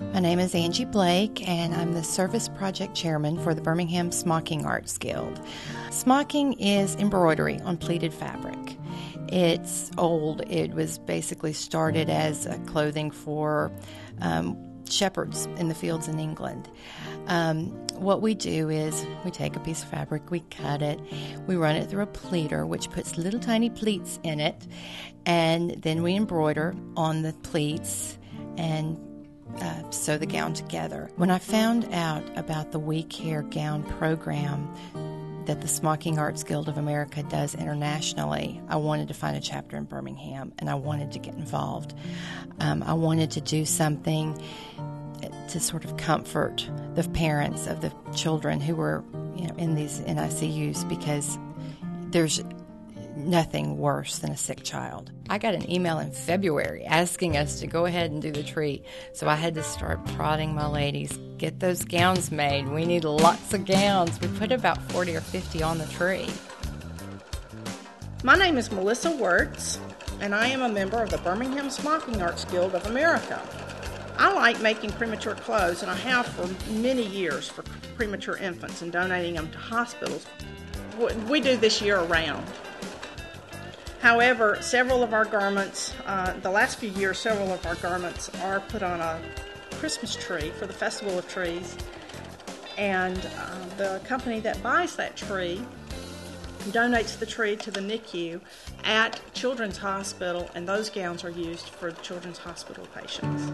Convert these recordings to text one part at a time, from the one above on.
My name is Angie Blake, and I'm the Service Project Chairman for the Birmingham Smocking Arts Guild. Smocking is embroidery on pleated fabric. It's old. It was basically started as clothing for shepherds in the fields in England. What we do is we take a piece of fabric, we cut it, we run it through a pleater, which puts little tiny pleats in it, and then we embroider on the pleats and sew the gown together. When I found out about the We Care gown program that the Smocking Arts Guild of America does internationally, I wanted to find a chapter in Birmingham, and I wanted to get involved. I wanted to do something to sort of comfort the parents of the children who were, in these NICUs, because there's nothing worse than a sick child. I got an email in February asking us to go ahead and do the tree, so I had to start prodding my ladies, get those gowns made. We need lots of gowns. We put about 40 or 50 on the tree. My name is Melissa Wirtz, and I am a member of the Birmingham Smocking Arts Guild of America. I like making premature clothes, and I have for many years for premature infants and donating them to hospitals. We do this year-round. However, several of our garments, the last few years, several of our garments are put on a Christmas tree for the Festival of Trees, and the company that buys that tree donates the tree to the NICU at Children's Hospital, and those gowns are used for the Children's Hospital patients.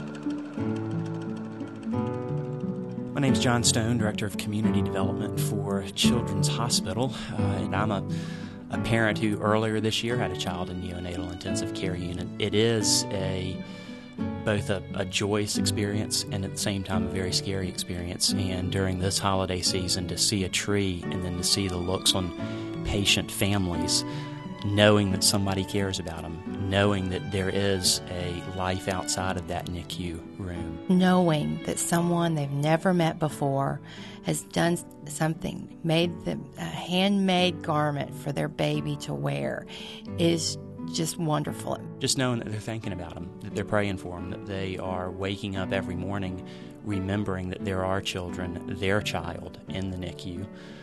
My name's John Stone, Director of Community Development for Children's Hospital, and I'm a parent who earlier this year had a child in neonatal intensive care unit. It is both a joyous experience and at the same time a very scary experience. And during this holiday season, to see a tree and then to see the looks on patient families, knowing that somebody cares about them, knowing that there is a life outside of that NICU room. Knowing that someone they've never met before has done something, made them a handmade garment for their baby to wear, is just wonderful. Just knowing that they're thinking about them, that they're praying for them, that they are waking up every morning remembering that there are children, their child, in the NICU,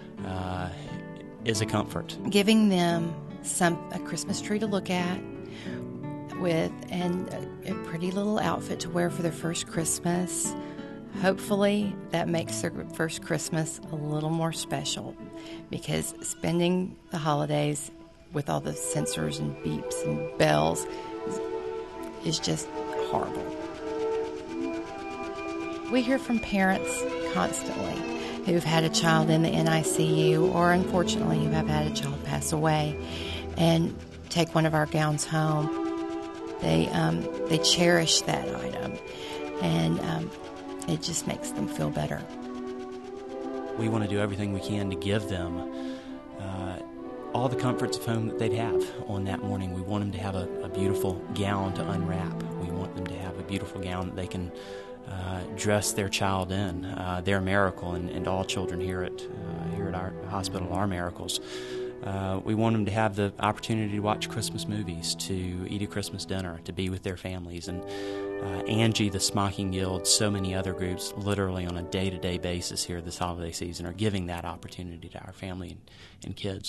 is a comfort. Giving them a Christmas tree to look at with and a pretty little outfit to wear for their first Christmas. Hopefully that makes their first Christmas a little more special, because spending the holidays with all the sensors and beeps and bells is just horrible. We hear from parents constantly who've had a child in the NICU, or unfortunately who have had a child pass away, and take one of our gowns home. They cherish that item, and it just makes them feel better. We want to do everything we can to give them all the comforts of home that they'd have on that morning. We want them to have a beautiful gown to unwrap. We want them to have a beautiful gown that they can dress their child in. They're a miracle, and all children here at our hospital are miracles. We want them to have the opportunity to watch Christmas movies, to eat a Christmas dinner, to be with their families. And Angie, the Smocking Guild, so many other groups, literally on a day-to-day basis here this holiday season, are giving that opportunity to our family and kids.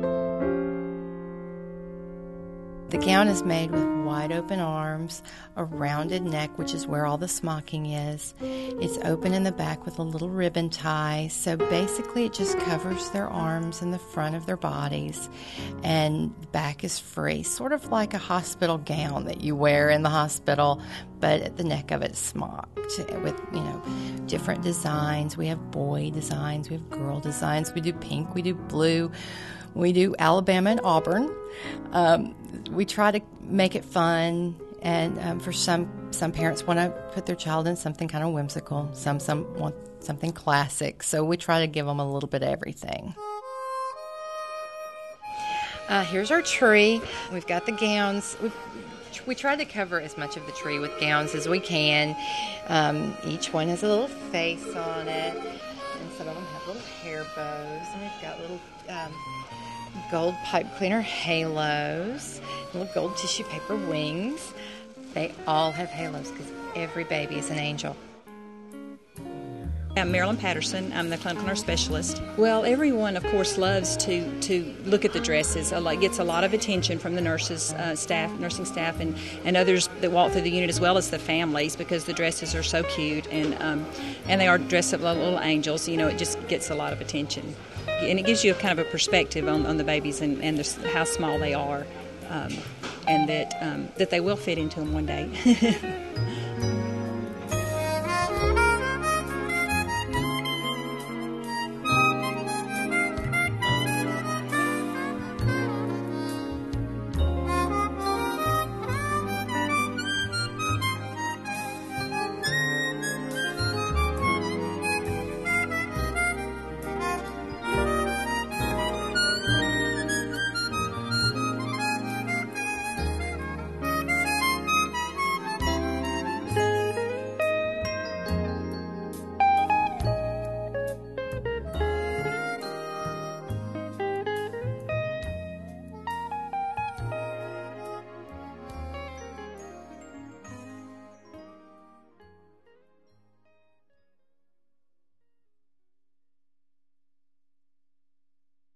The gown is made with wide open arms, a rounded neck, which is where all the smocking is. It's open in the back with a little ribbon tie, so basically it just covers their arms and the front of their bodies, and the back is free, sort of like a hospital gown that you wear in the hospital, but at the neck of it's smocked with, different designs. We have boy designs, we have girl designs, we do pink, we do blue, we do Alabama and Auburn. We try to make it fun, and for some parents want to put their child in something kind of whimsical. Some want something classic, so we try to give them a little bit of everything. Here's our tree. We've got the gowns. We try to cover as much of the tree with gowns as we can. Each one has a little face on it, and some of them have little hair bows, and we've got little gold pipe cleaner halos, little gold tissue paper wings. They all have halos because every baby is an angel. I'm Marilyn Patterson. I'm the clinical nurse specialist. Well, everyone, of course, loves to look at the dresses. It gets a lot of attention from the nurses, nursing staff, and others that walk through the unit, as well as the families, because the dresses are so cute, and they are dressed up like little angels. You know, it just gets a lot of attention, and it gives you a kind of a perspective on the babies and how small they are, and that they will fit into them one day.